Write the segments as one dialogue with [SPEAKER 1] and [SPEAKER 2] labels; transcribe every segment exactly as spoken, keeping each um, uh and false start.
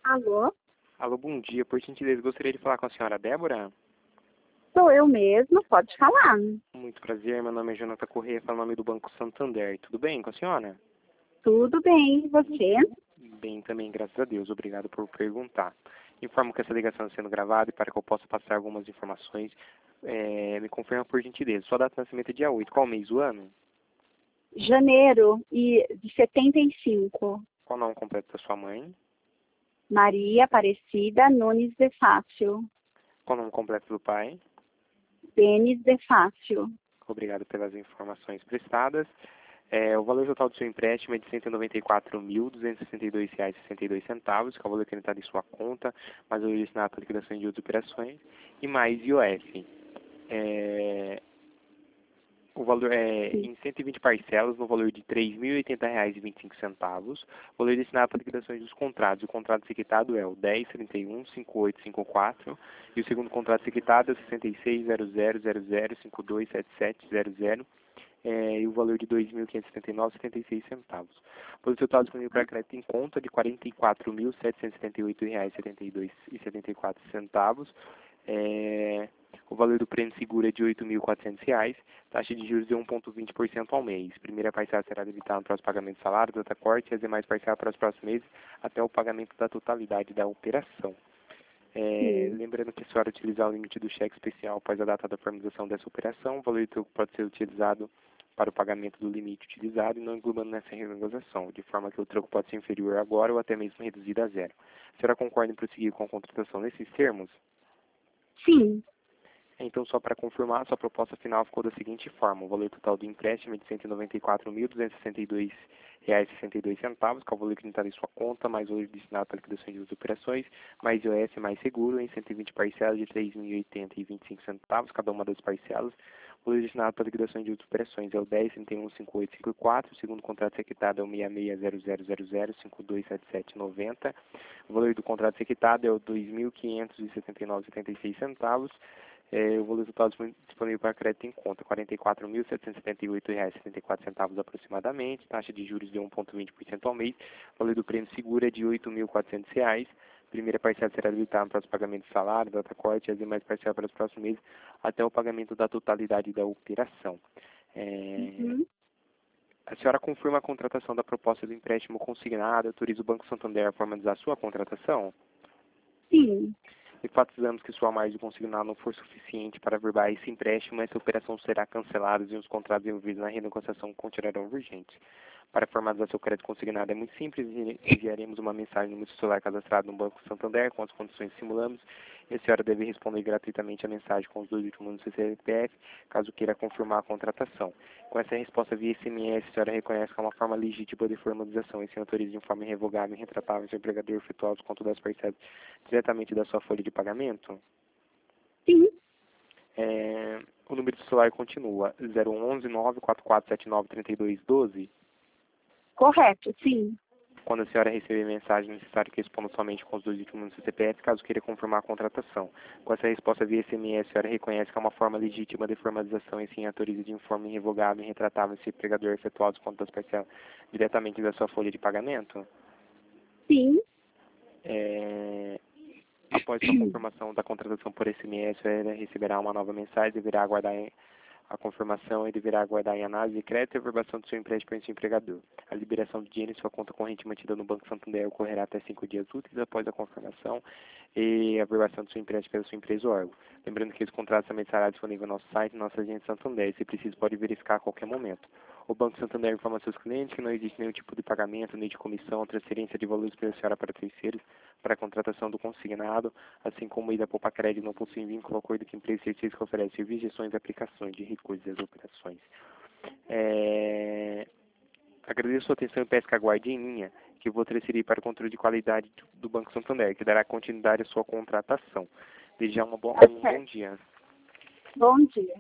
[SPEAKER 1] Alô?
[SPEAKER 2] Alô, bom dia. Por gentileza, gostaria de falar com a senhora Débora?
[SPEAKER 1] Sou eu mesma, pode falar.
[SPEAKER 2] Muito prazer, meu nome é Jonathan Corrêa, falo em nome do Banco Santander. Tudo bem com a senhora?
[SPEAKER 1] Tudo bem, e você?
[SPEAKER 2] Bem também, graças a Deus. Obrigado por perguntar. Informo que essa ligação está sendo gravada e para que eu possa passar algumas informações, é, me confirma por gentileza. Sua data de nascimento é dia oito. Qual mês do ano?
[SPEAKER 1] Janeiro e de setenta e cinco.
[SPEAKER 2] Qual o nome completo da sua mãe?
[SPEAKER 1] Maria Aparecida Nunes de Fácil.
[SPEAKER 2] Qual o nome completo do pai?
[SPEAKER 1] Denis de Fácil.
[SPEAKER 2] Obrigado pelas informações prestadas. É, o valor total do seu empréstimo é de cento e noventa e quatro mil, duzentos e sessenta e dois reais e sessenta e dois centavos, que é o valor acreditado em sua conta, mais o destinado para liquidação de outras operações, e mais I O F. É, o valor é em cento e vinte parcelas, no valor de três mil e oitenta reais e vinte e cinco centavos. O valor destinado para liquidações dos contratos. O contrato quitado é o dez trinta e um, cinquenta e oito cinquenta e quatro, e o segundo contrato quitado é o sessenta e seis, zero zero zero zero, cinquenta e dois setenta e sete zero zero. É, e o valor de dois mil quinhentos e setenta e nove reais e setenta e seis centavos. O valor total disponível para crédito em conta de quarenta e quatro mil setecentos e setenta e oito reais e setenta e dois e setenta e quatro centavos. É, o valor do prêmio seguro é de oito mil e quatrocentos reais. Taxa de juros de um vírgula vinte por cento ao mês. Primeira parcela será debitada no próximo pagamento de salário, data corte, e as demais parcelas para os próximos meses até o pagamento da totalidade da operação. É,
[SPEAKER 1] Sim.
[SPEAKER 2] lembrando que a senhora utilizar o limite do cheque especial após a data da formalização dessa operação, o valor do troco pode ser utilizado para o pagamento do limite utilizado e não englobando nessa renegociação, de forma que o troco pode ser inferior agora ou até mesmo reduzido a zero. A senhora concorda em prosseguir com a contratação nesses termos?
[SPEAKER 1] Sim.
[SPEAKER 2] Então, só para confirmar, sua proposta final ficou da seguinte forma: o valor total do empréstimo é de cento e noventa e quatro mil, duzentos e sessenta e dois reais e sessenta e dois centavos, que é o valor acreditado em sua conta, mais o valor destinado para liquidação de outras operações, mais I O S mais seguro, em cento e vinte parcelas de três mil e oitenta reais e vinte e cinco centavos, cada uma das parcelas. O valor destinado para liquidação de outras operações é o dez trinta e um, cinquenta e oito cinquenta e quatro, o segundo contrato quitado é o sessenta e seis, zero zero zero zero, cinquenta e dois setenta e sete noventa. O valor do contrato quitado é o dois mil quinhentos e setenta e nove reais e setenta e seis centavos. É, o valor total disponível para crédito em conta, quarenta e quatro mil setecentos e setenta e oito reais e setenta e quatro centavos aproximadamente, taxa de juros de um vírgula vinte por cento ao mês, o valor do prêmio seguro é de oito mil e quatrocentos reais, primeira parcela será debitada para os pagamentos de salário, data corte e as demais parcelas para os próximos meses até o pagamento da totalidade da operação. É,
[SPEAKER 1] Uhum.
[SPEAKER 2] a senhora confirma a contratação da proposta do empréstimo consignado, autoriza o Banco Santander a formalizar a sua contratação?
[SPEAKER 1] Sim.
[SPEAKER 2] Enfatizamos que sua margem consignada não for suficiente para averbar esse empréstimo, essa operação será cancelada e os contratos envolvidos na renegociação continuarão vigentes. Para formalizar seu crédito consignado é muito simples, enviaremos uma mensagem no meu celular cadastrado no Banco Santander com as condições que simulamos e a senhora deve responder gratuitamente a mensagem com os dois últimos números do C P F, caso queira confirmar a contratação. Com essa resposta via S M S, a senhora reconhece que é uma forma legítima de formalização e se autoriza de forma irrevogável e retratável seu empregador efetuar o desconto das parcelas diretamente da sua folha de pagamento?
[SPEAKER 1] Sim.
[SPEAKER 2] É, o número do celular continua zero um um, nove quatro quatro sete nove três dois um dois.
[SPEAKER 1] Correto, sim.
[SPEAKER 2] Quando a senhora receber mensagem, é necessário que responda somente com os dois últimos números do C P F, caso queira confirmar a contratação. Com essa resposta via S M S, a senhora reconhece que é uma forma legítima de formalização e sim autoriza de forma irrevogável e retratável esse empregador efetuar o desconto das parcelas diretamente da sua folha de pagamento?
[SPEAKER 1] Sim.
[SPEAKER 2] É, após a confirmação da contratação por S M S, ela receberá uma nova mensagem, deverá aguardar a confirmação e deverá aguardar em análise de crédito e averbação do seu empréstimo para seu empregador. A liberação do dinheiro em sua conta corrente mantida no Banco Santander ocorrerá até cinco dias úteis após a confirmação e a averbação do seu empréstimo pela sua empresa ou órgão. Lembrando que esse contrato também estará disponível no nosso site e no nosso agente Santander, e se preciso pode verificar a qualquer momento. O Banco Santander informa aos seus clientes que não existe nenhum tipo de pagamento, nem de comissão ou transferência de valores pela senhora para terceiros para a contratação do consignado, assim como ida poupa crédito não possui vínculo ao acordo que empresa terceira que oferece serviços, gestões, aplicações de recursos das operações. É... Agradeço a sua atenção e peço que aguarde em linha, que eu vou transferir para o controle de qualidade do Banco Santander, que dará continuidade à sua contratação. Desde já uma bo...
[SPEAKER 1] Tá
[SPEAKER 2] um bom
[SPEAKER 1] certo.
[SPEAKER 2] dia.
[SPEAKER 1] Bom dia.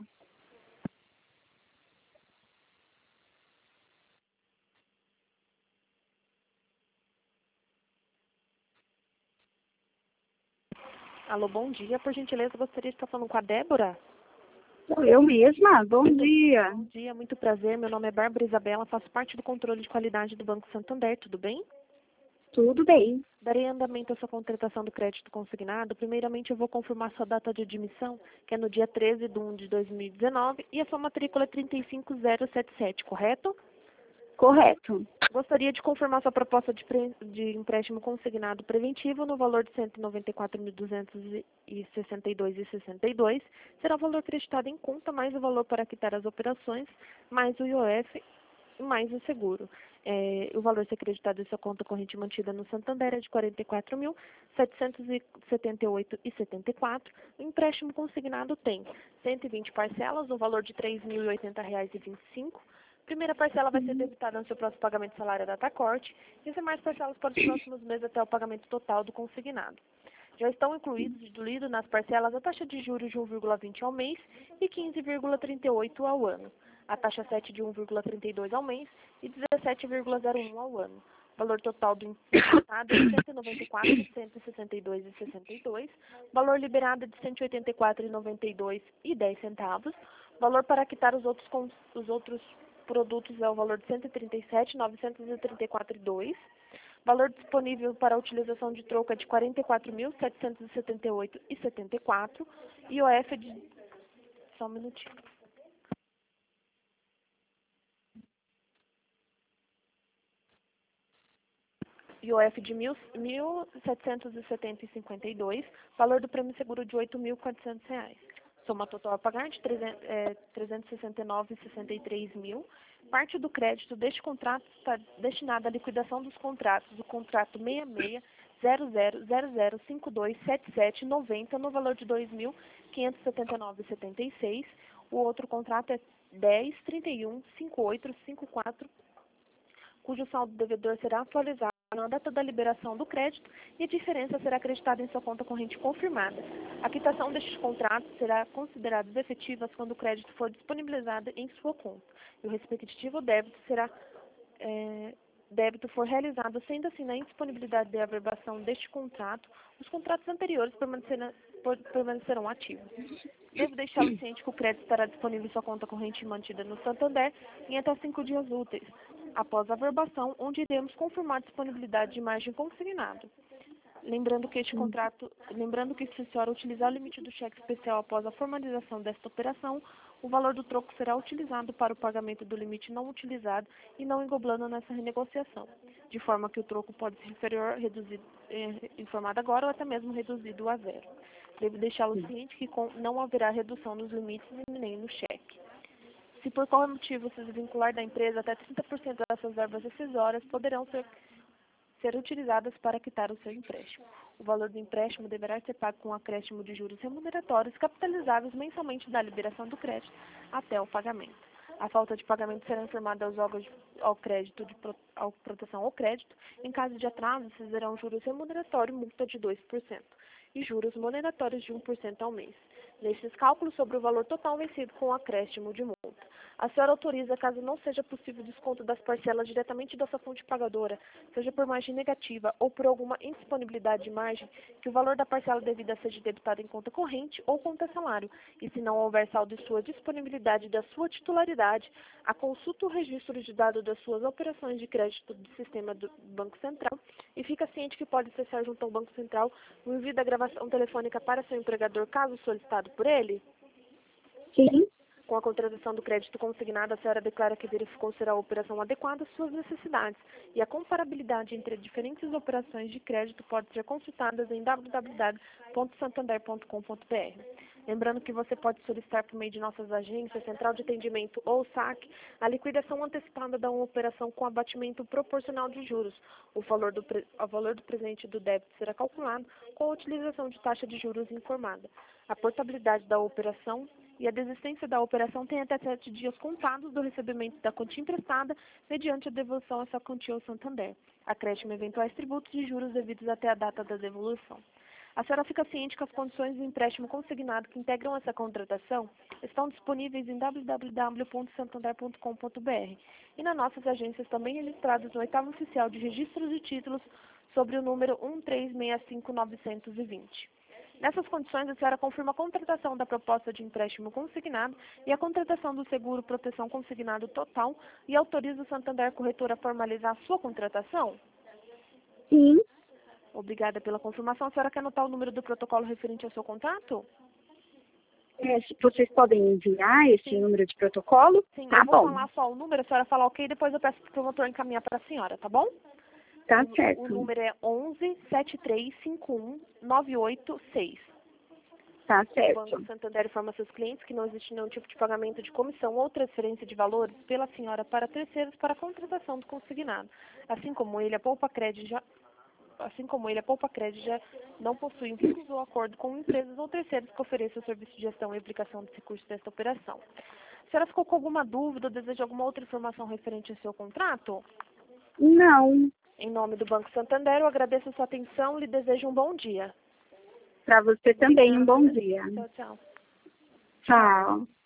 [SPEAKER 3] Alô, bom dia. Por gentileza, gostaria de estar falando com a Débora?
[SPEAKER 1] Sou eu mesma. Bom dia.
[SPEAKER 3] Bom dia, muito prazer. Meu nome é Bárbara Isabela, faço parte do controle de qualidade do Banco Santander, tudo bem?
[SPEAKER 1] Tudo bem.
[SPEAKER 3] Darei andamento à sua contratação do crédito consignado. Primeiramente, eu vou confirmar sua data de admissão, que é no dia treze de um de dois mil e dezenove, e a sua matrícula é trinta e cinco zero setenta e sete, correto?
[SPEAKER 1] Correto.
[SPEAKER 3] Gostaria de confirmar sua proposta de, pre... de empréstimo consignado preventivo no valor de cento e noventa e quatro mil duzentos e sessenta e dois reais e sessenta e dois centavos. Será o valor creditado em conta, mais o valor para quitar as operações, mais o I O F e mais o seguro. É, o valor a ser creditado em sua conta corrente mantida no Santander é de quarenta e quatro mil setecentos e setenta e oito reais e setenta e quatro centavos. O empréstimo consignado tem cento e vinte parcelas, no valor de três mil e oitenta reais e vinte e cinco centavos. Primeira parcela vai ser debitada no seu próximo pagamento de salário da data-corte e as demais parcelas para os próximos meses até o pagamento total do consignado. Já estão incluídos, incluídos nas parcelas a taxa de juros de um vírgula vinte ao mês e quinze vírgula trinta e oito ao ano, a taxa sete de um vírgula trinta e dois ao mês e dezessete vírgula zero um ao ano. O valor total do empréstimo é de cento e noventa e quatro mil cento e sessenta e dois reais e sessenta e dois centavos, valor liberado é de cento e oitenta e quatro reais e noventa e dois centavos e dez centavos, valor para quitar os outros, os outros produtos é o valor de cento e trinta e sete mil novecentos e trinta e quatro reais e dois centavos, valor disponível para a utilização de troco é de quarenta e quatro mil setecentos e setenta e oito reais e setenta e quatro centavos, e I O F é de... Só um minutinho. I O F de mil setecentos e setenta e cinquenta e dois, valor do prêmio seguro de oito mil e quatrocentos reais. Soma total a pagar de trezentos e sessenta e nove reais e sessenta e três mil. Parte do crédito deste contrato está destinada à liquidação dos contratos do contrato seis seis zero zero zero zero cinco dois sete sete nove zero no valor de dois mil quinhentos e setenta e nove reais e setenta e seis centavos. O outro contrato é dez trinta e um cinquenta e oito cinquenta e quatro, cujo saldo devedor será atualizado na data da liberação do crédito e a diferença será acreditada em sua conta corrente confirmada. A quitação destes contratos será considerada efetivas quando o crédito for disponibilizado em sua conta e o respectivo débito será é, débito for realizado, sendo assim na indisponibilidade de averbação deste contrato, os contratos anteriores permanecerão, permanecerão ativos. Devo deixá-lo ciente que o crédito estará disponível em sua conta corrente mantida no Santander em até cinco dias úteis, após a averbação, onde iremos confirmar a disponibilidade de margem consignada. Lembrando que este contrato, lembrando que se a senhora utilizar o limite do cheque especial após a formalização desta operação, o valor do troco será utilizado para o pagamento do limite não utilizado e não englobando nessa renegociação, de forma que o troco pode ser inferior, reduzido, eh, informado agora, ou até mesmo reduzido a zero. Devo deixá-lo ciente que com, não haverá redução nos limites e nem no cheque. Se por qual motivo se desvincular da empresa, até trinta por cento dessas verbas rescisórias poderão ser, ser utilizadas para quitar o seu empréstimo. O valor do empréstimo deverá ser pago com um acréscimo de juros remuneratórios capitalizáveis mensalmente da liberação do crédito até o pagamento. A falta de pagamento será informada aos órgãos ao crédito de pro, ao proteção ao crédito. Em caso de atraso, se serão juros remuneratórios multa de dois por cento e juros moneratórios de um por cento ao mês. Nesses cálculos sobre o valor total vencido com o acréscimo de multa. A senhora autoriza, caso não seja possível desconto das parcelas diretamente da sua fonte pagadora, seja por margem negativa ou por alguma indisponibilidade de margem, que o valor da parcela devida seja debitado em conta corrente ou conta salário, e se não houver saldo de sua disponibilidade da sua titularidade, a consulta o registro de dados das suas operações de crédito do sistema do Banco Central e fica ciente que pode acessar junto ao Banco Central o envio da gravação telefônica para seu empregador, caso solicitado por ele?
[SPEAKER 1] Sim.
[SPEAKER 3] Com a contratação do crédito consignado, a senhora declara que verificou ser a operação adequada às suas necessidades e a comparabilidade entre diferentes operações de crédito pode ser consultada em w w w ponto santander ponto com ponto b r. Lembrando que você pode solicitar por meio de nossas agências, central de atendimento ou saque, a liquidação antecipada da uma operação com abatimento proporcional de juros. O valor do, pre... o valor do presente do débito será calculado com a utilização de taxa de juros informada. A portabilidade da operação e a desistência da operação tem até sete dias contados do recebimento da quantia emprestada, mediante a devolução a essa quantia ao Santander. Acréscimo eventuais tributos e juros devidos até a data da devolução. A senhora fica ciente que as condições do empréstimo consignado que integram essa contratação estão disponíveis em w w w ponto santander ponto com ponto b r e nas nossas agências também registradas no oitavo oficial de registro de títulos sobre o número um três seis cinco nove dois zero. Nessas condições, a senhora confirma a contratação da proposta de empréstimo consignado e a contratação do seguro proteção consignado total e autoriza o Santander Corretora a formalizar a sua contratação?
[SPEAKER 1] Sim.
[SPEAKER 3] Obrigada pela confirmação. A senhora quer anotar o número do protocolo referente ao seu contrato?
[SPEAKER 1] É, se vocês podem enviar esse
[SPEAKER 3] Sim.
[SPEAKER 1] número de protocolo?
[SPEAKER 3] Sim,
[SPEAKER 1] Tá
[SPEAKER 3] eu vou
[SPEAKER 1] bom.
[SPEAKER 3] falar só o número, a senhora fala ok, depois eu peço para o promotor encaminhar para a senhora, tá bom?
[SPEAKER 1] Tá
[SPEAKER 3] O,
[SPEAKER 1] certo.
[SPEAKER 3] o número é onze, sete três cinco um, nove oito seis.
[SPEAKER 1] Tá
[SPEAKER 3] O
[SPEAKER 1] certo.
[SPEAKER 3] Banco Santander informa seus clientes que não existe nenhum tipo de pagamento de comissão ou transferência de valores pela senhora para terceiros para a contratação do consignado. Assim como ele, a Poupa Crédito já, assim como ele, a Poupa Crédito já não possui vínculos ou acordo com empresas ou terceiros que ofereçam o serviço de gestão e aplicação desse curso desta operação. A senhora ficou com alguma dúvida ou deseja alguma outra informação referente ao seu contrato?
[SPEAKER 1] Não.
[SPEAKER 3] Em nome do Banco Santander, eu agradeço a sua atenção e lhe desejo um bom dia.
[SPEAKER 1] Para você também, um bom dia.
[SPEAKER 3] Tchau, tchau.
[SPEAKER 1] Tchau.